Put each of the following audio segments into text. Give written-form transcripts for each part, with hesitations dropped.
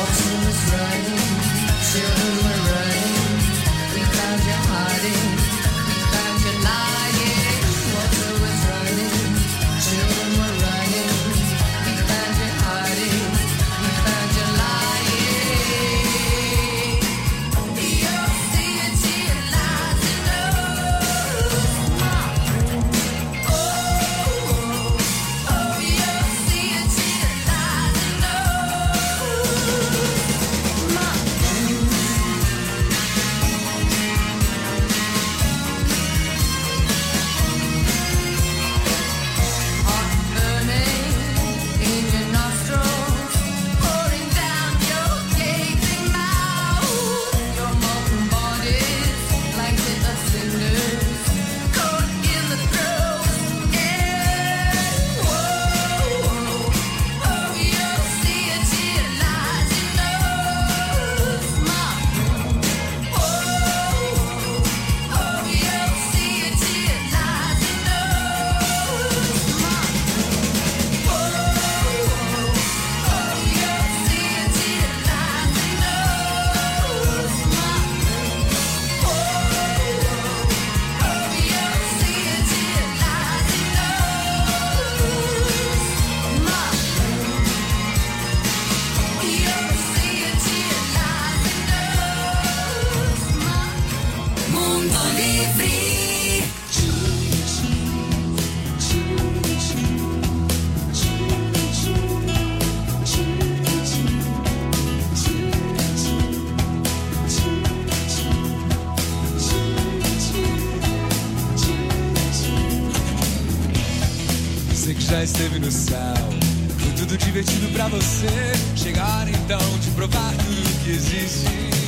já esteve no céu. Foi tudo divertido pra você. Chega a hora então de provar tudo que existe.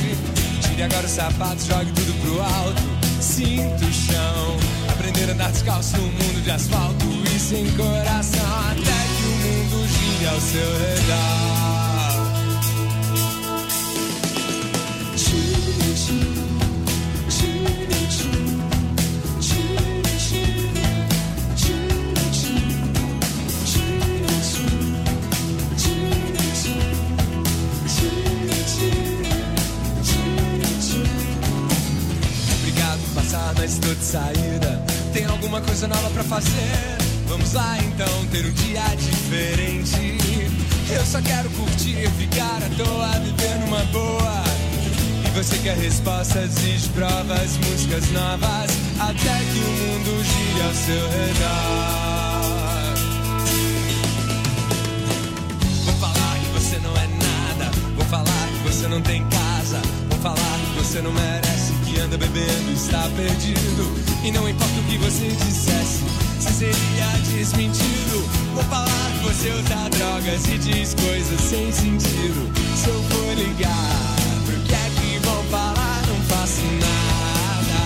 Tire agora os sapatos, jogue tudo pro alto. Sinta o chão. Aprender a andar descalço num mundo de asfalto e sem coração, até que o mundo gire ao seu redor. Mas tô de saída, tem alguma coisa nova pra fazer. Vamos lá então ter um dia diferente. Eu só quero curtir, ficar à toa, viver numa boa. E você quer respostas e provas, músicas novas, até que o mundo gire ao seu redor. Vou falar que você não é nada, vou falar que você não tem casa, vou falar que você não merece, que anda bebendo, está perdido. E não importa o que você dissesse, se seria desmentido. Vou falar que você usa drogas e diz coisas sem sentido. Se eu for ligar, pro que é que vão falar? Não faço nada.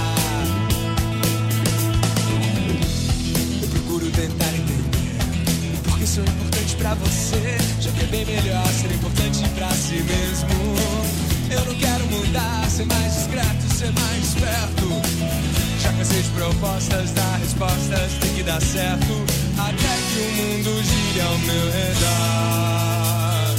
Eu procuro tentar entender porque sou importante pra você, já que é bem melhor ser importante pra si mesmo. Eu não quero mudar, ser mais discreto, ser mais esperto. Já cansei de propostas, dar respostas, tem que dar certo, até que o mundo gire ao meu redor.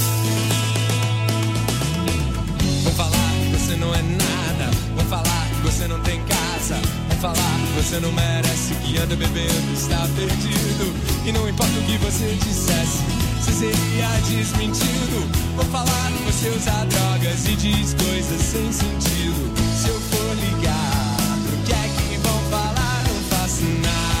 Vou falar que você não é nada, vou falar que você não tem casa, vou falar que você não merece, que anda bebendo, está perdido. E não importa o que você dissesse, se seria desmentido. Vou falar que você usa drogas e diz coisas sem sentido. Se eu for ligar, pro que é que vão falar? Não faço nada.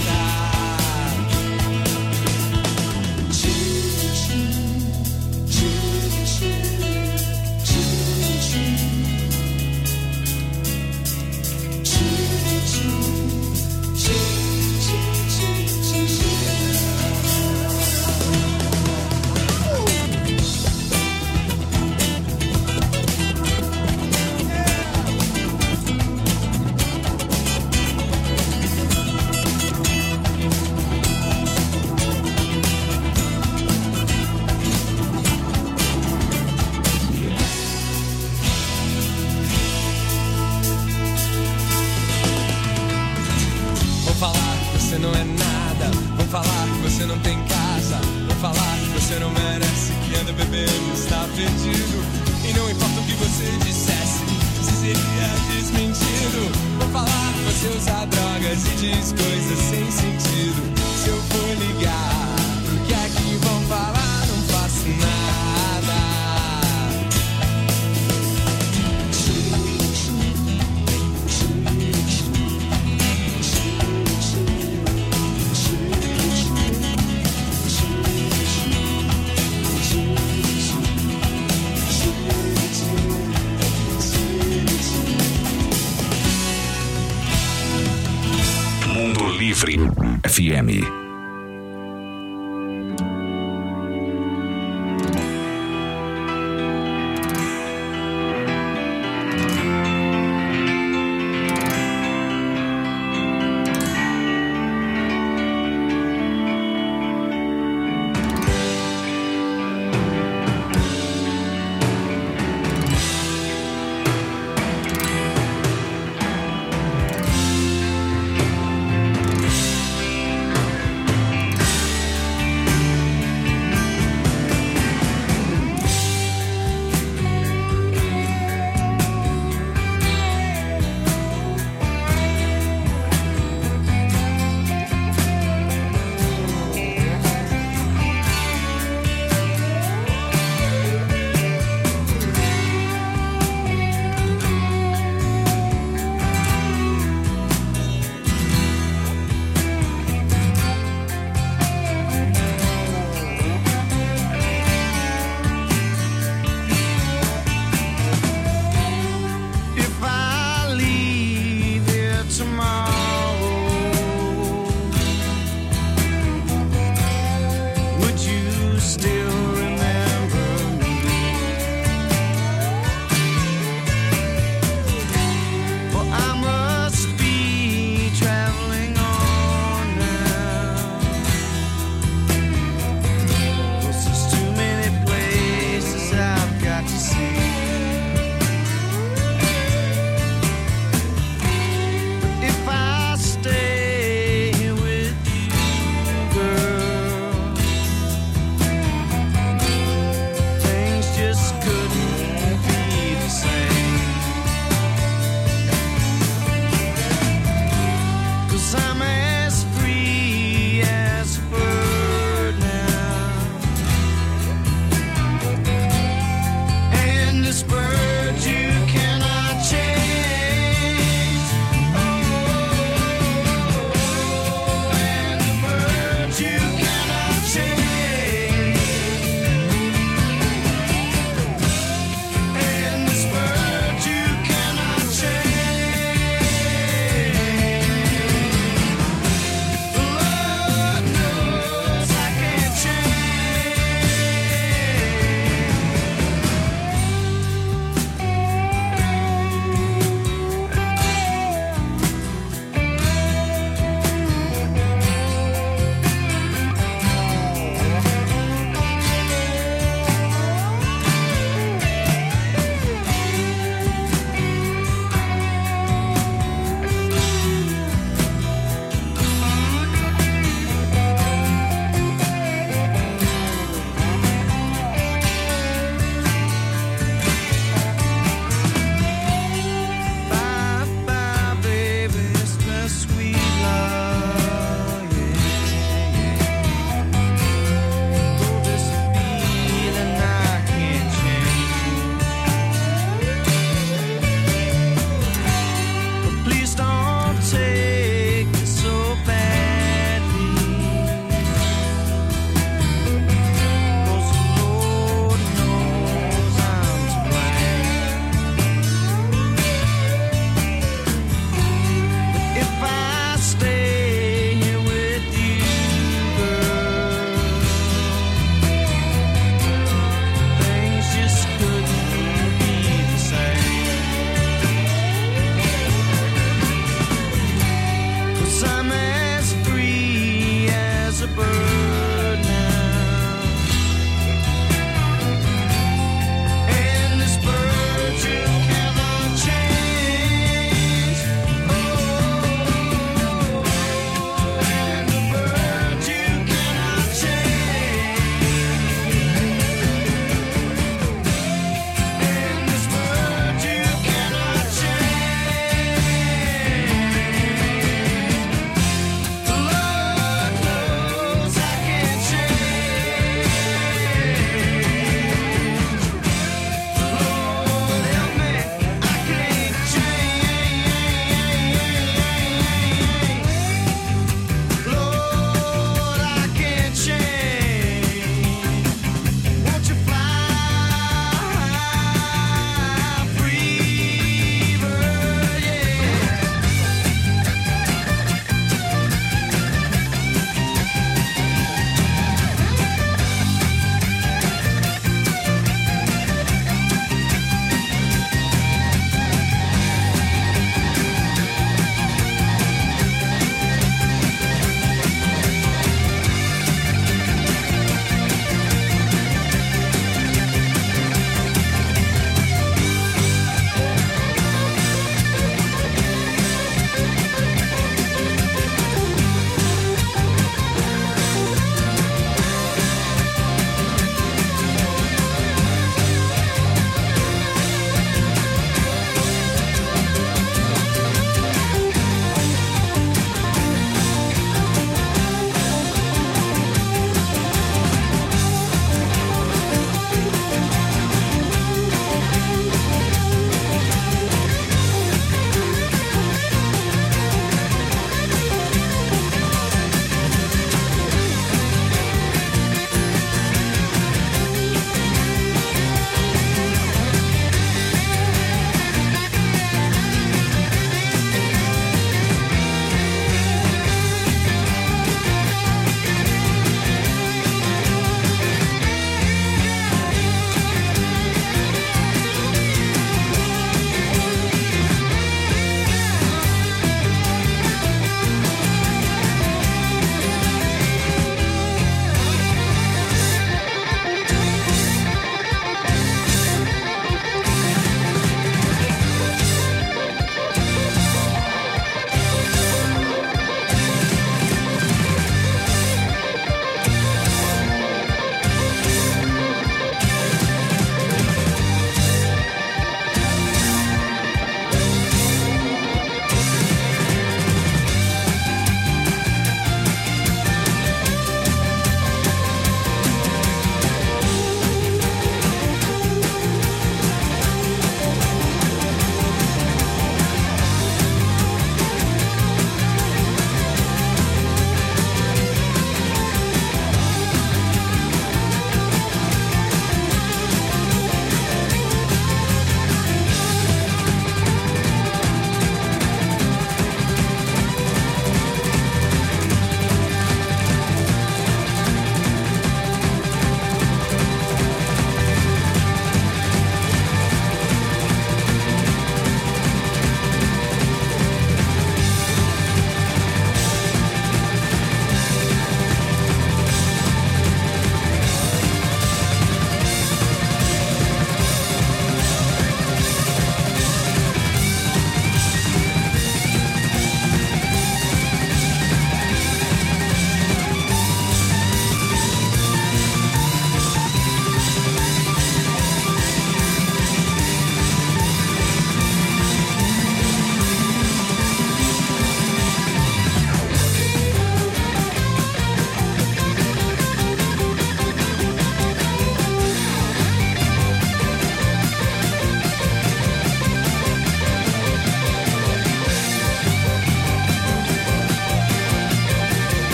Não é nada, vou falar que você não tem casa, vou falar que você não merece, que anda bebendo, está perdido. E não importa o que você dissesse, se seria desmentido. Vou falar que você usa drogas e diz coisas sem sentido. Se eu for ligar, o que é que vão falar? Não faço nada. Mundo Livre FM.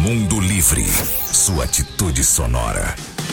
Mundo Livre, sua atitude sonora.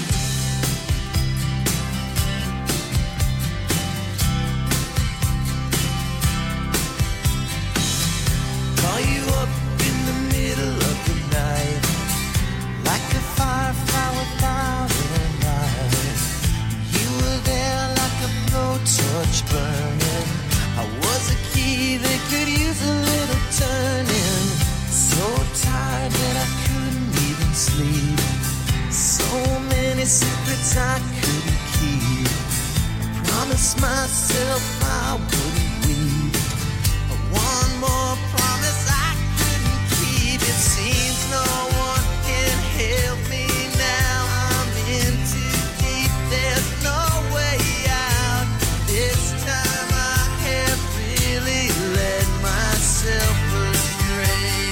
Secrets I couldn't keep. I promised myself I wouldn't weep. One more promise I couldn't keep. It seems no one can help me now. I'm in too deep. There's no way out. This time I have really let myself astray.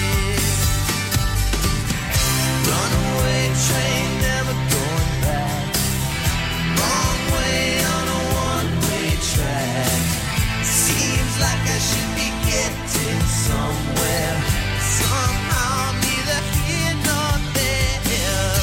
Runaway train, never going back. Wrong way on a one-way track. Seems like I should be getting somewhere. Somehow I'm neither here nor there.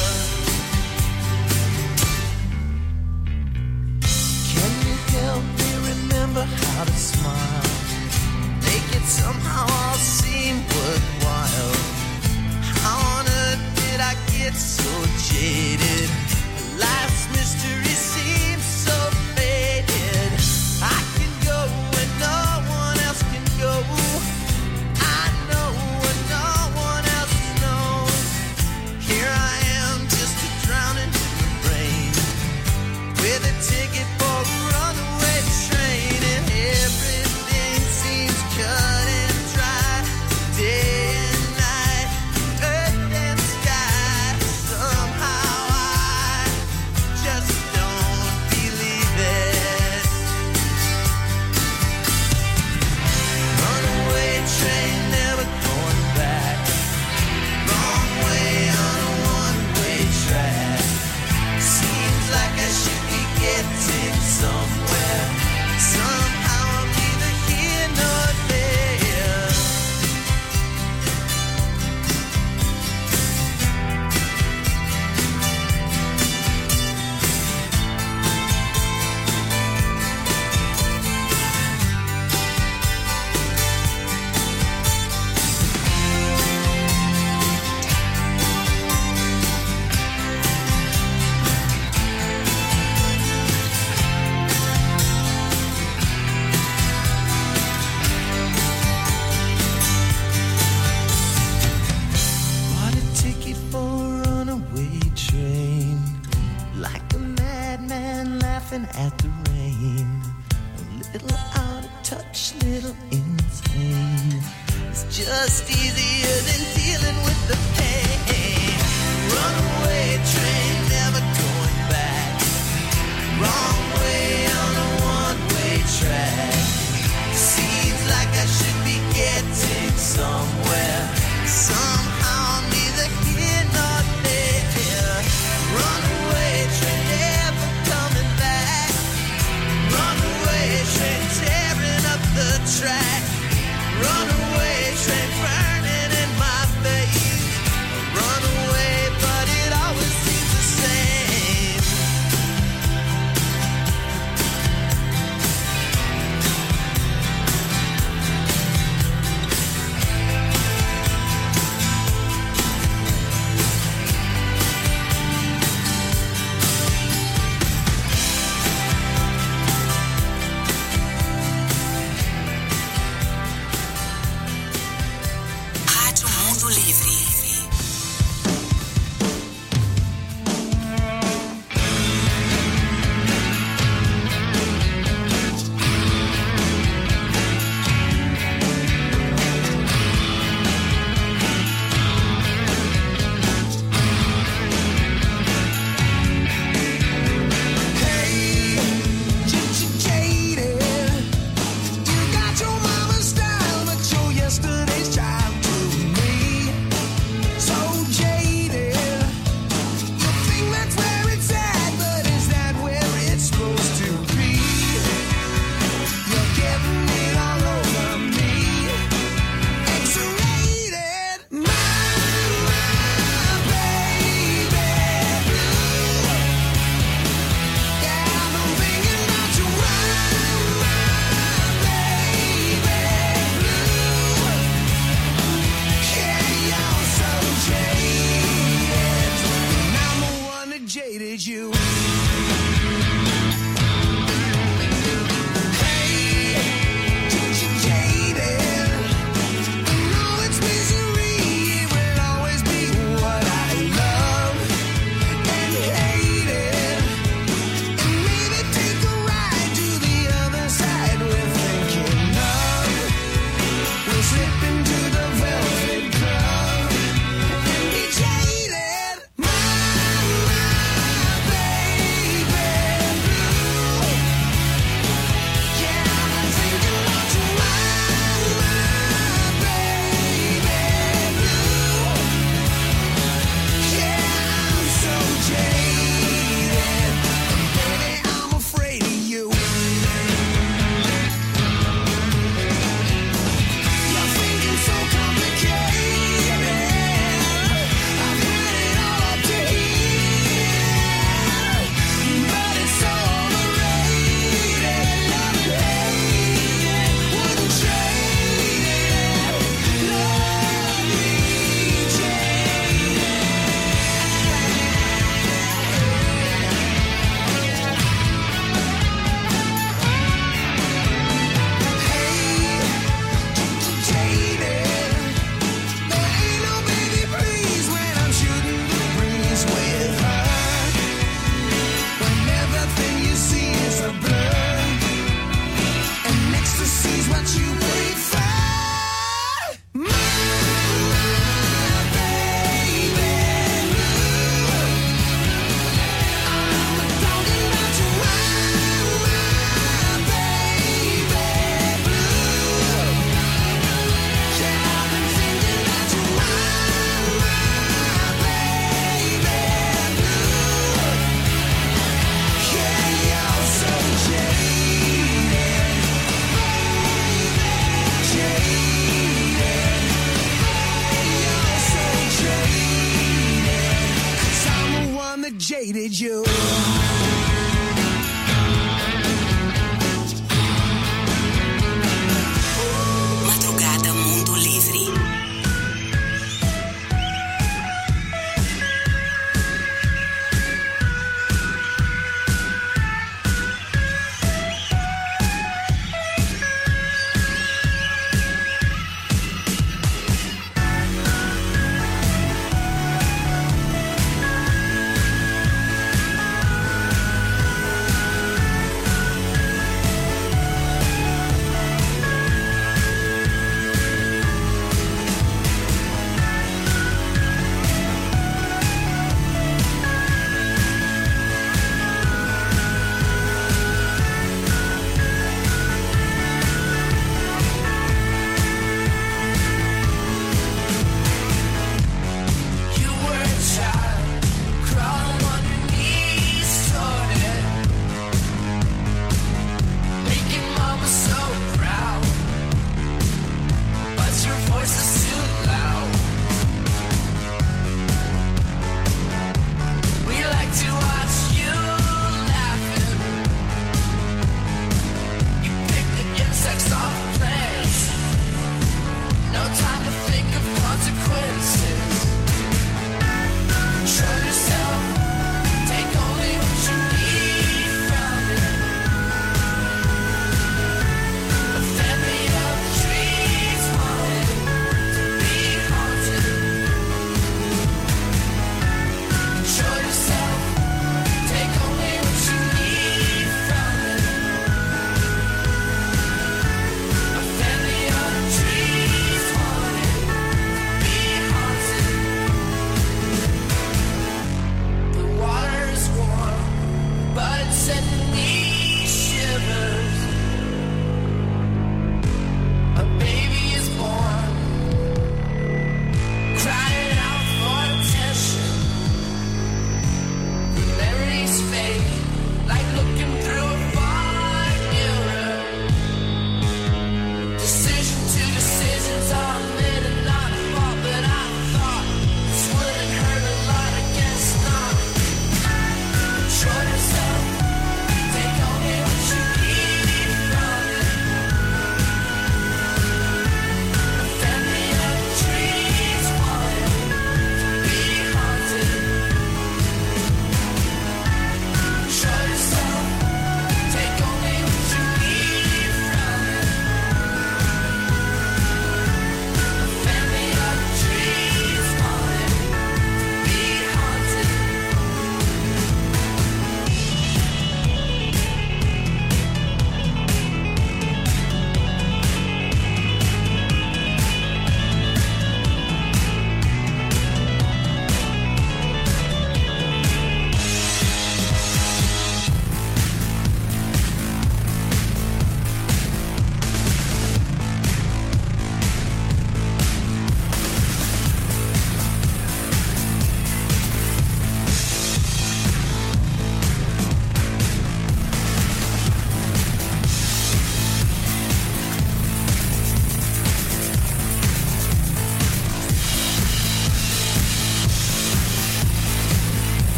Can you help me remember how to smile? Make it somehow all seem worthwhile. How on earth did I get so jaded? Life's mystery seems so faded. I can go when no one else can go. I know when no one else knows. Here I am, just drowning in the rain, with a ticket for a runaway train, and everything seems cut and dry. Day and night, earth and sky. Somehow I just don't believe it. Runaway train, never going back. Wrong way on a one-way track. Seems like I should be getting somewhere. Somehow I'm neither here nor there. Bought a ticket for a runaway train, like a madman laughing at the rain. A little out of touch, little insane. It's just easier than dealing with the pain. Runaway train, never going back. Wrong way on a one-way track. Seems like I should be getting somewhere. Somehow I'm neither here nor there. Runaway train, never coming back. Runaway train, tearing up the track. Runaway train, burning in my face. Runaway, but it always seems the same.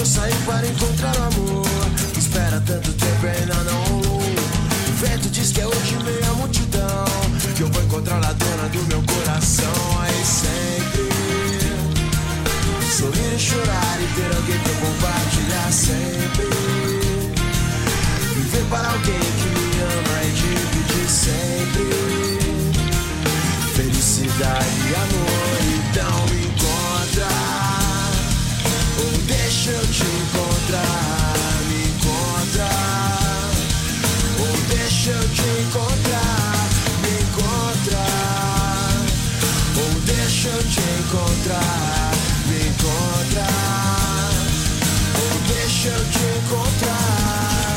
saí para encontrar o amor. Espera tanto tempo e ainda não rolou. O vento diz que é hoje meia multidão, que eu vou encontrar a dona do meu coração. Aí sempre sorrir e chorar e ter alguém pra compartilhar sempre. Viver para alguém que me ama e dividir sempre felicidade e amor. Então me encontra, ou deixa eu te encontrar. Me encontra, ou deixa eu te encontrar. Me encontra, ou deixa eu te encontrar. Me encontra, ou deixa eu te encontrar.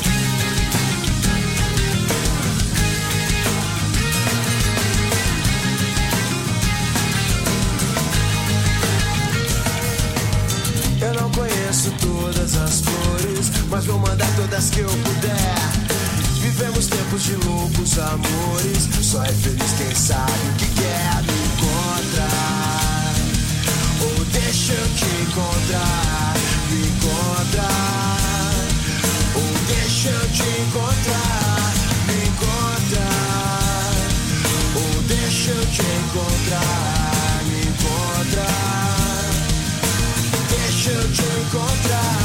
Eu não conheço todas as flores, mas vou mandar todas que eu puder. Vivemos tempos de loucos amores, só é feliz quem sabe o que quer. Me encontrar, ou deixa eu te encontrar. Me encontrar, ou deixa eu te encontrar. Me encontrar, ou deixa eu te encontrar. Me encontrar, deixa eu te encontrar.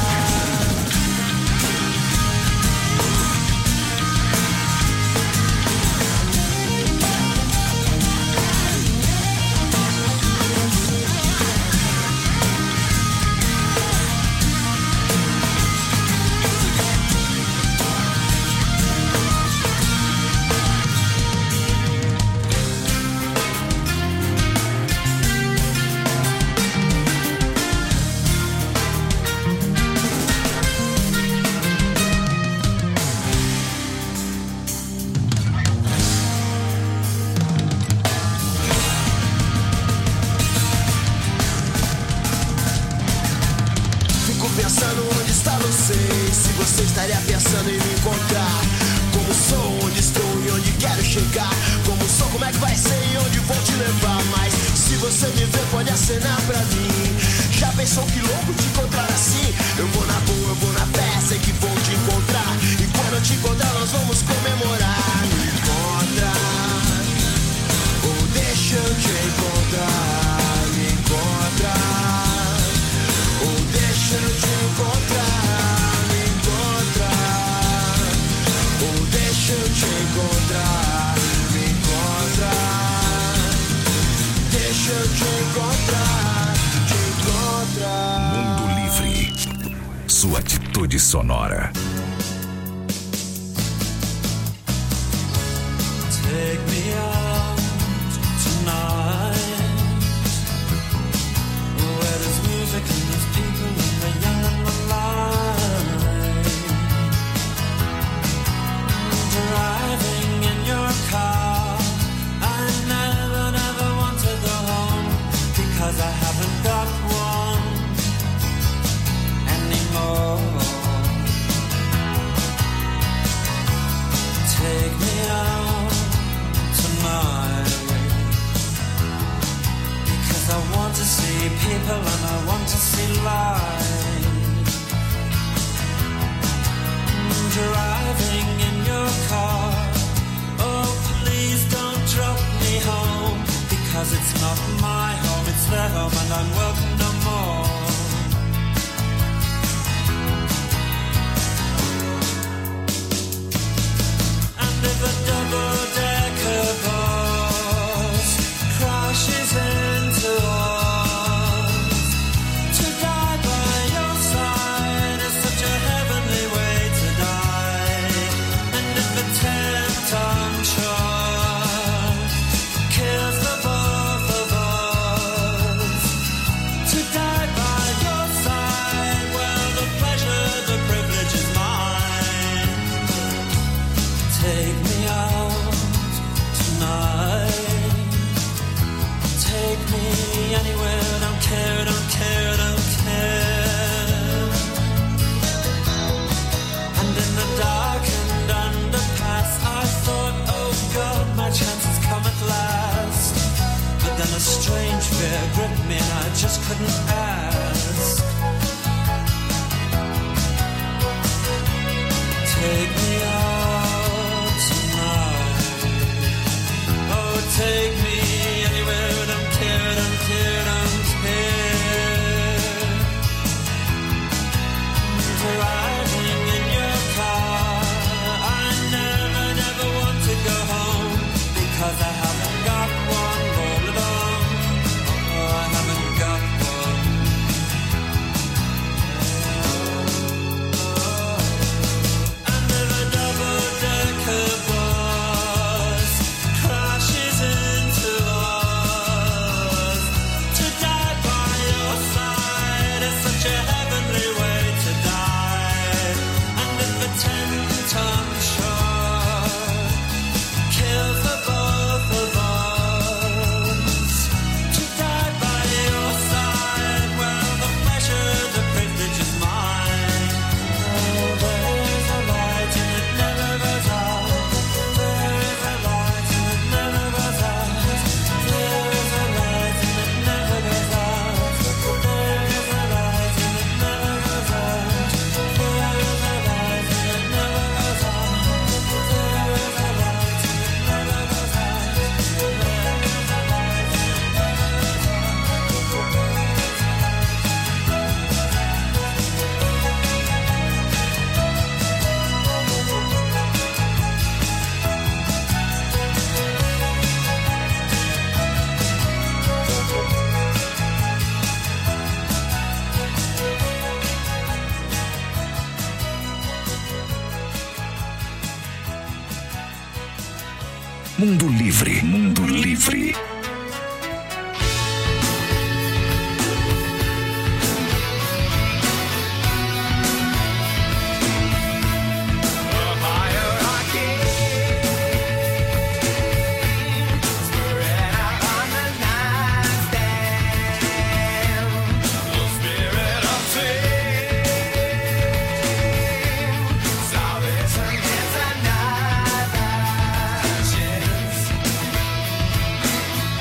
Pensando onde está você, se você estaria pensando em me encontrar. Como sou, onde estou e onde quero chegar. Como sou, como é que vai ser e onde vou te levar. Mas se você me ver, pode acenar pra mim. Já pensou que louco te encontrar assim? Eu vou na boa, eu vou na fé, sei que vou te encontrar. E quando eu te encontrar, nós vamos comemorar. Me encontra, ou deixa eu te encontrar. Me encontra, ou deixa eu te encontrar. Me encontrar, ou deixa eu te encontrar. Me encontrar, deixa eu te encontrar. Te encontrar. Mundo Livre, sua atitude sonora. Take me out tonight, where there's music and there's people and the young and the light. Driving in your car, I never want to go home, because I haven't got one anymore. Take me out tonight, because I want to see people and I want to see light. Driving in your car, oh please don't drop me home, because it's not my home, it's their home and I'm welcome no more. And if a double-decker bus crashes into us, to die by your side is such a heavenly way to die. And if a 10-ton truck kills the both of us, to die take me out tonight. Oh, take me anywhere, don't care, don't care, don't care. Driving in your car, I never, never want to go home, because I haven't got one all alone. Oh, I haven't got one. And if a double-decker bus crashes into us, to die by your side is such a heavenly way to die. And if a 10-ton truck kills the both of us, to die by your side, well, the pleasure, the privilege is mine. Oh, there's a light and it never goes out. There's a light and it never goes out. There's a light and it never goes out. There's a light and it never goes out. There's a light and it never goes out. There's a light and it never goes out. There's a light and it Mundo Livre, Mundo Livre. Salvation is another chance.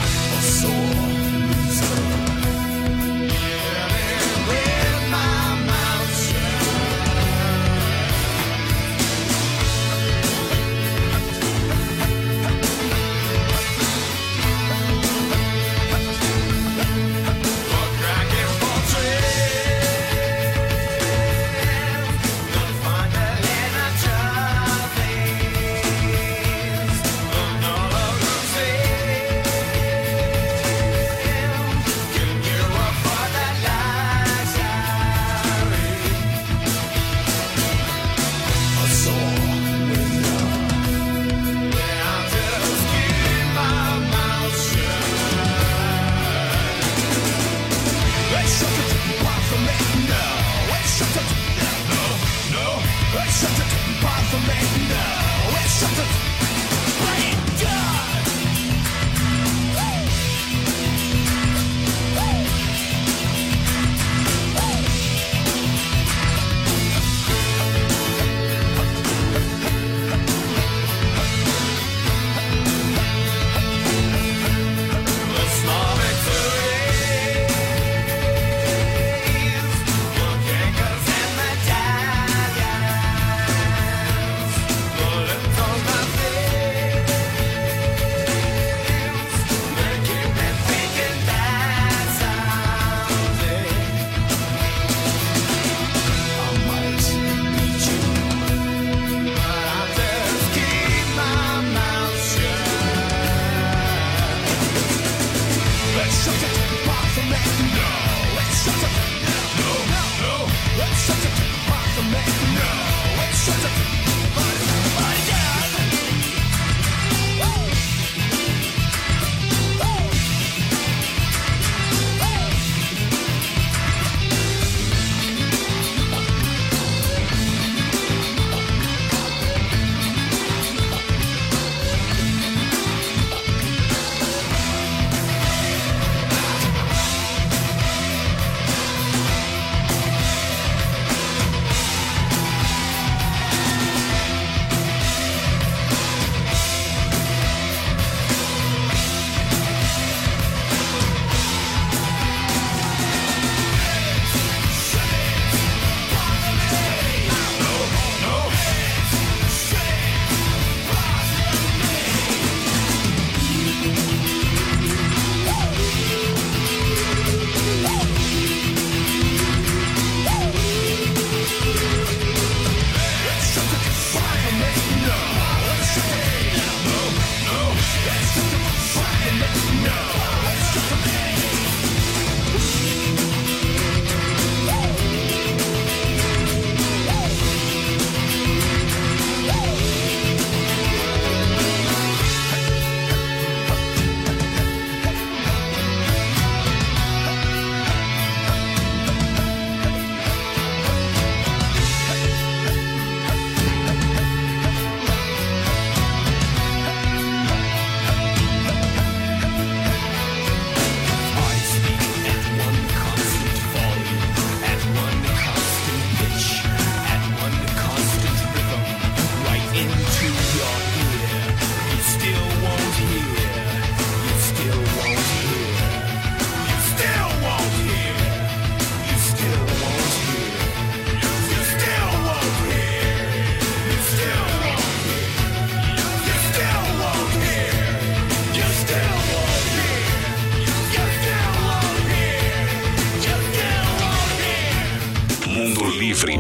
Mundo Livre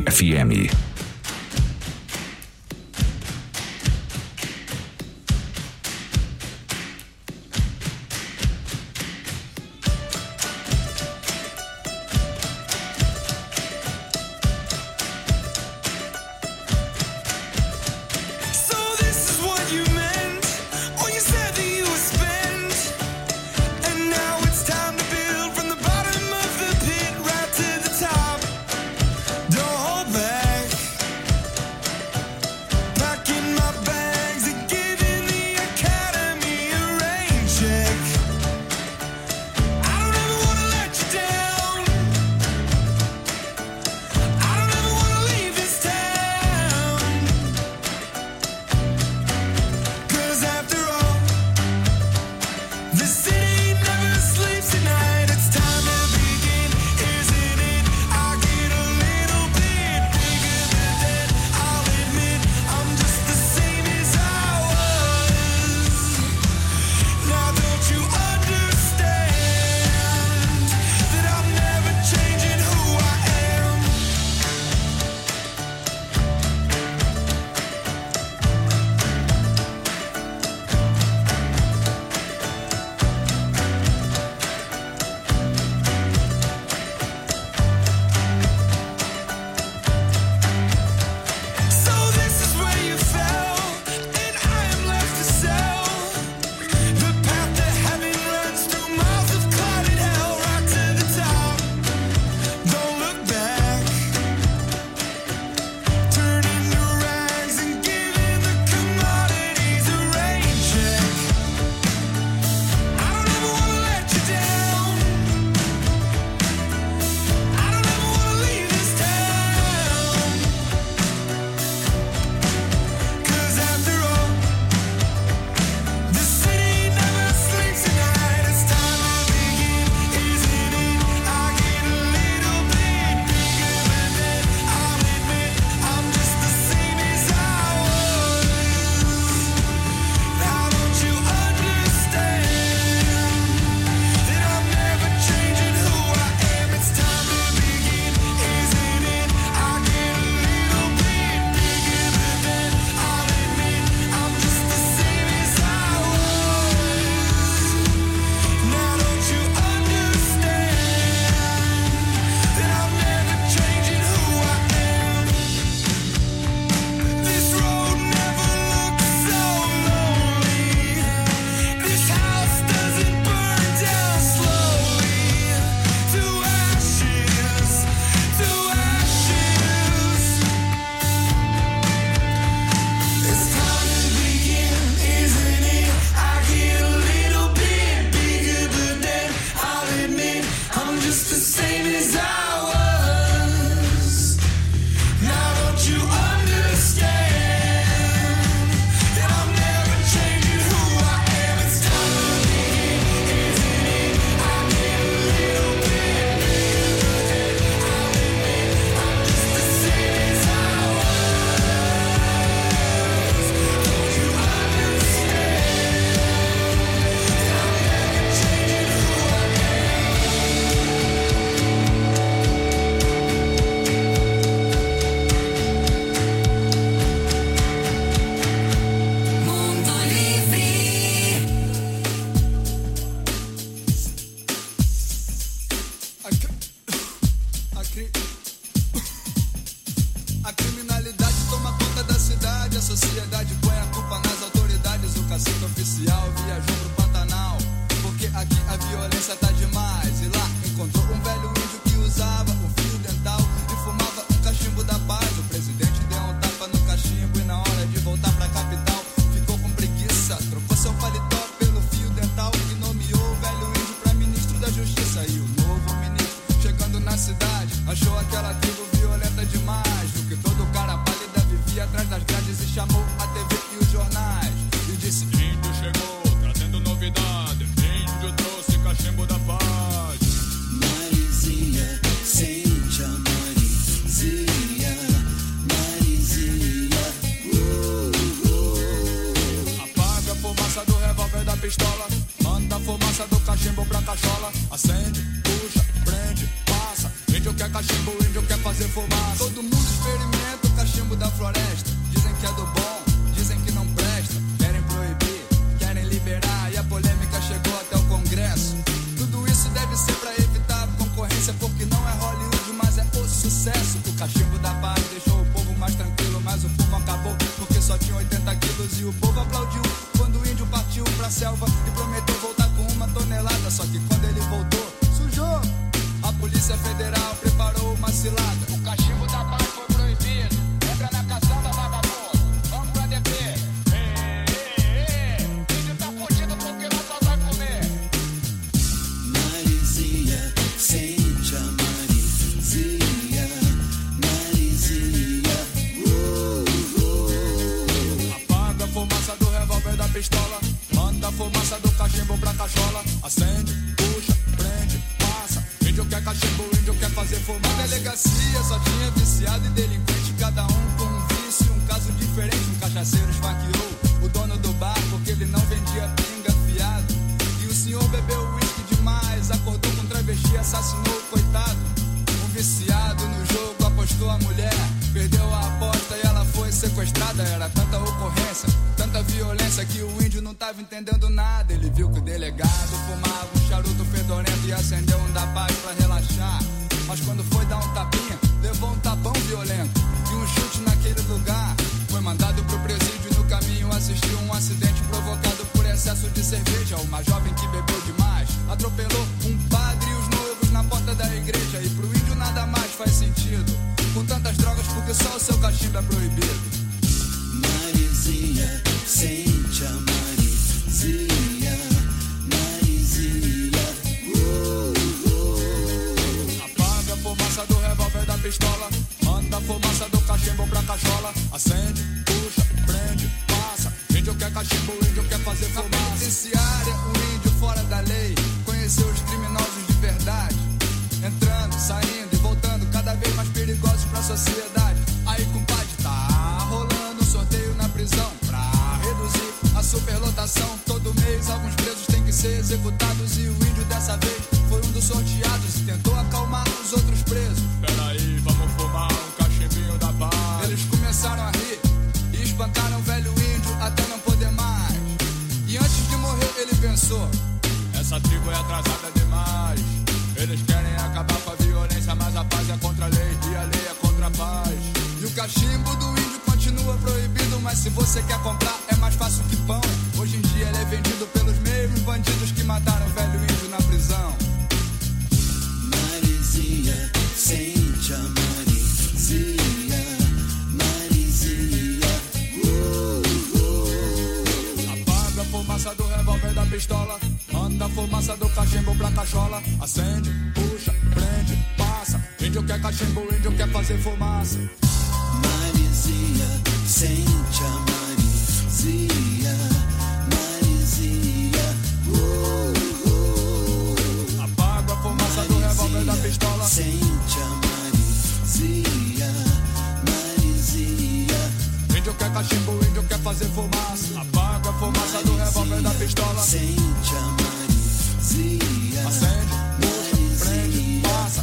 FM. cachimbo cachimbo, o índio quer fazer fumaça. Todo mundo experimenta o cachimbo da floresta. Dizem que é do bom, dizem que não presta. Querem proibir, querem liberar, e a polêmica chegou até o Congresso. Tudo isso deve ser pra evitar concorrência, porque não é Hollywood, mas é o sucesso. O cachimbo da paz deixou o povo mais tranquilo, mas o fumo acabou porque só tinha 80 quilos. E o povo aplaudiu quando o índio partiu pra selva e prometeu voltar com 1 tonelada. Só que quando ele voltou, sujou. A Polícia Federal preparou uma cilada. O cachimbo da paz foi proibido. Entra na caçamba, vagabundo. Vamos pra DP. Índio tá fudido porque nós só vai comer. Marizinha, sente a Marizinha, Marizinha. Apaga a fumaça do revólver da pistola. Manda a fumaça do cachimbo pra cachola. Acende, puxa, prende, passa. Índio quer cachimbo, índio quer fazer fumaça. Na delegacia só tinha viciado e delinquente, cada um com um vício e um caso diferente. Um cachaceiro esfaqueou o dono do bar porque ele não vendia pinga fiado. E o senhor bebeu uísque demais, acordou com travesti, assassinou o coitado. Um viciado no jogo apostou a mulher, perdeu a aposta e ela foi sequestrada. Era tanta ocorrência, tanta violência que o índio não tava entendendo nada. Ele viu que o delegado fumava um charuto fedorento e acendeu um da paz pra relaxar. Mas quando foi dar um tapinha, levou um tapão violento e um chute naquele lugar. Foi mandado pro presídio e no caminho assistiu um acidente provocado por excesso de cerveja. Uma jovem que bebeu demais atropelou um padre e os noivos na porta da igreja. E pro índio nada mais faz sentido com tantas drogas, porque só o seu cachimbo é proibido. Marizinha, sente a Marizinha, Marizinha. Apaga a fumaça do revólver da pistola. Manda a fumaça do cachimbo pra cachola. Acende, puxa, prende, passa. Índio quer cachimbo, índio quer fazer fumaça. Na penitenciária, o índio fora da lei conheceu os criminosos de verdade, entrando, saindo e voltando, cada vez mais perigosos pra sociedade. Aí, compadre, tá rolando um sorteio na prisão pra reduzir a superlotação. Todo mês alguns presos têm que ser executados e o índio dessa vez foi um dos sorteados e tentou acalmar os outros presos. Peraí, vamos fumar um cachimbinho da paz. Eles começaram a rir e espancaram o velho índio até não poder mais. E antes de morrer ele pensou: essa tribo é atrasada demais. Eles querem acabar com a violência, mas a paz é contra a lei e a lei é contra a paz. E o cachimbo do índio continua proibido, mas se você quer comprar é mais fácil que pão. Hoje em dia ele é vendido pelos mesmos bandidos que mataram o velho índio na prisão. Marizinha, sente a Marizinha, Marizinha. Apaga a fumaça do revólver da pistola. Manda a fumaça do cachimbo pra cachola. Acende, puxa, prende, passa. Índio quer cachimbo, índio quer fazer fumaça. Marizinha, sente a Marizinha, Marizinha. Apaga a fumaça do revólver da pistola. Sente a Marizinha, Marizinha. Índio quer cachimbo, índio quer fazer fumaça. Apaga a fumaça do revólver da pistola. Sente a Marizinha. Acende, puxa, prende, passa.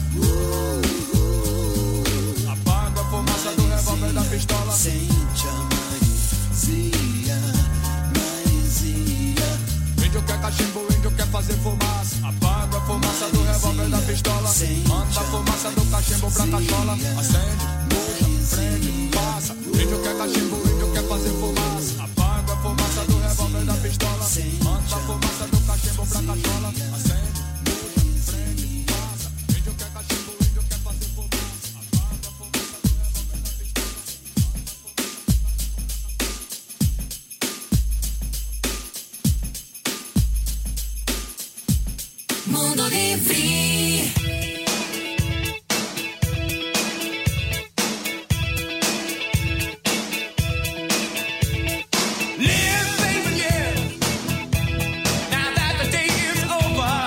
Apaga a fumaça do revólver da pistola. Sente a Marizinha, Marizinha. Índio quer cachimbo, índio quer fazer fumaça. Apaga a fumaça do revólver da pistola. Manda a fumaça do cachimbo pra cachola. Acende, puxa, prende, passa. Índio quer cachimbo, índio quer fazer fumaça. Apaga a fumaça do revólver da pistola. Manda a fumaça do cachimbo pra cachola. Acende, puxa, prende, passa. Índio quer cachimbo, índio quer fazer fumaça. Apaga a fumaça do revólver da pistola. Mundo Livre. Live, baby, yeah. Now that the day is over.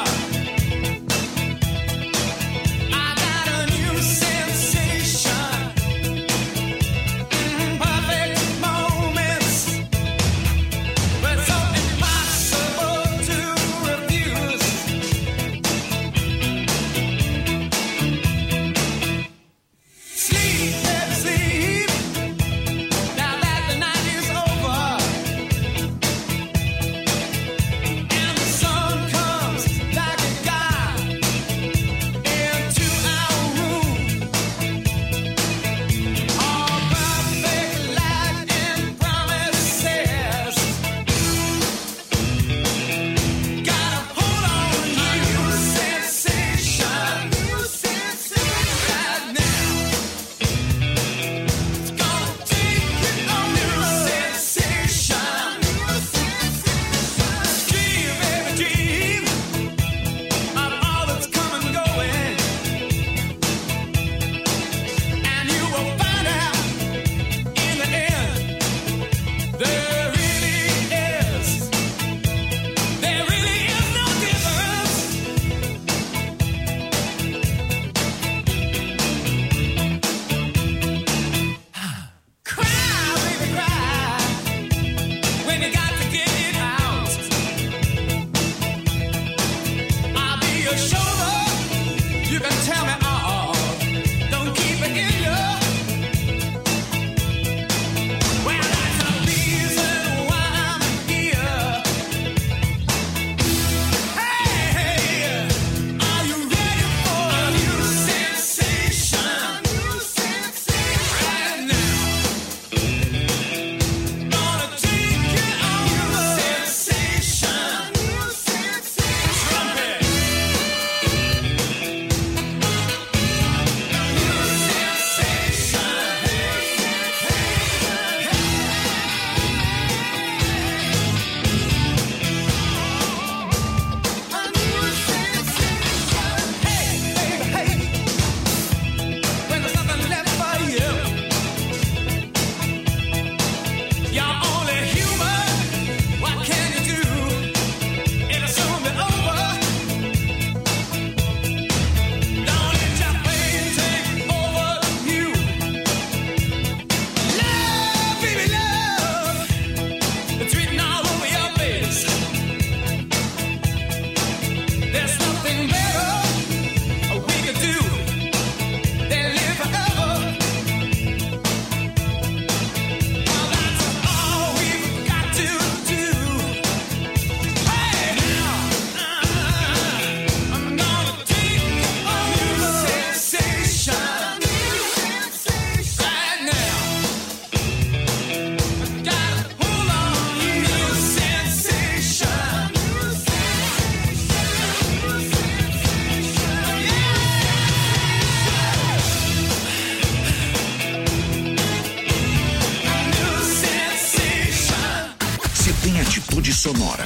Sonora.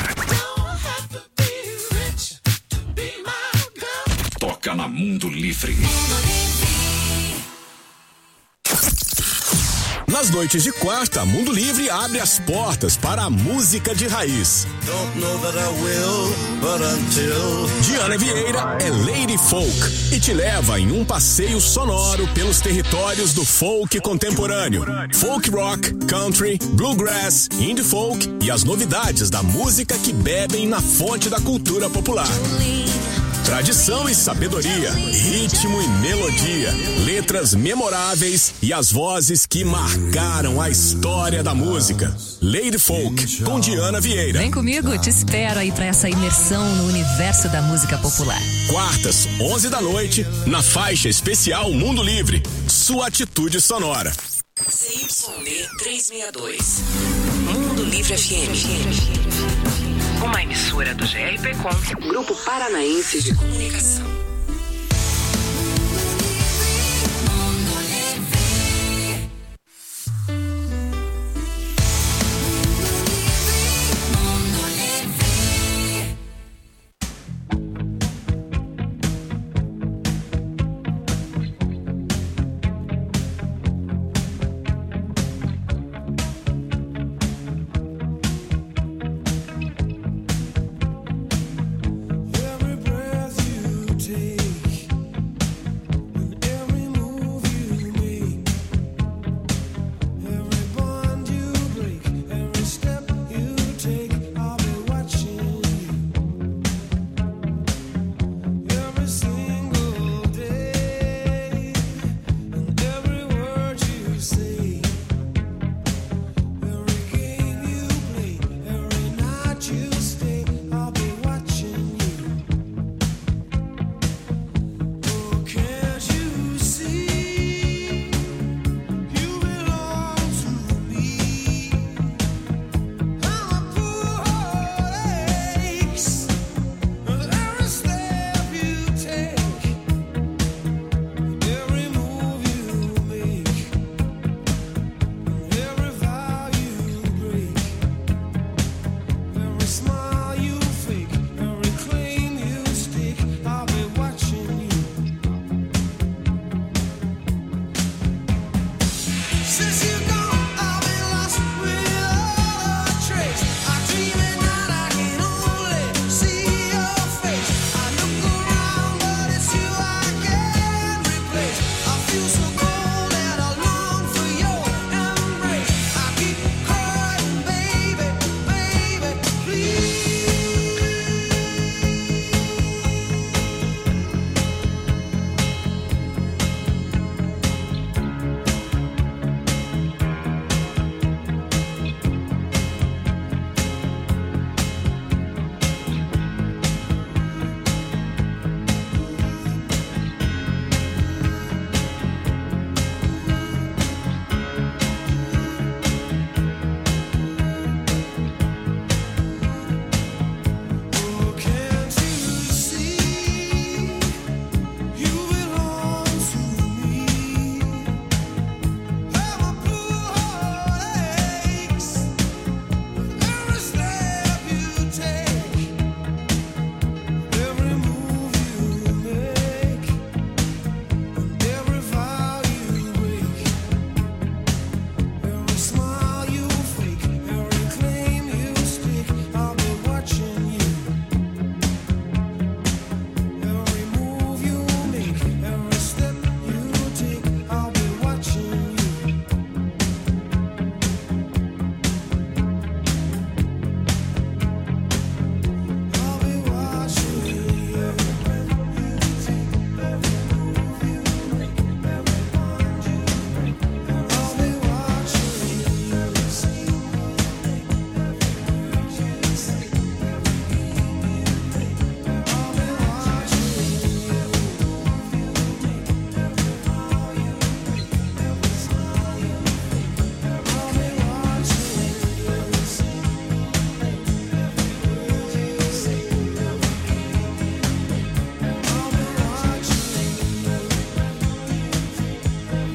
Toca na Mundo Livre. Nas noites de quarta, Mundo Livre abre as portas para a música de raiz. Diana Vieira é Lady Folk e te leva em um passeio sonoro pelos territórios do folk contemporâneo. Folk rock, country, bluegrass, indie folk e as novidades da música que bebem na fonte da cultura popular. Tradição e sabedoria, ritmo e melodia, letras memoráveis e as vozes que marcaram a história da música. Lady Folk, com Diana Vieira. Vem comigo, te espero aí pra essa imersão no universo da música popular. Quartas, 11 da noite, na faixa especial Mundo Livre, sua atitude sonora. CYB 362, Mundo Livre FM. Uma emissora do GRP Com, Grupo Paranaense de Comunicação.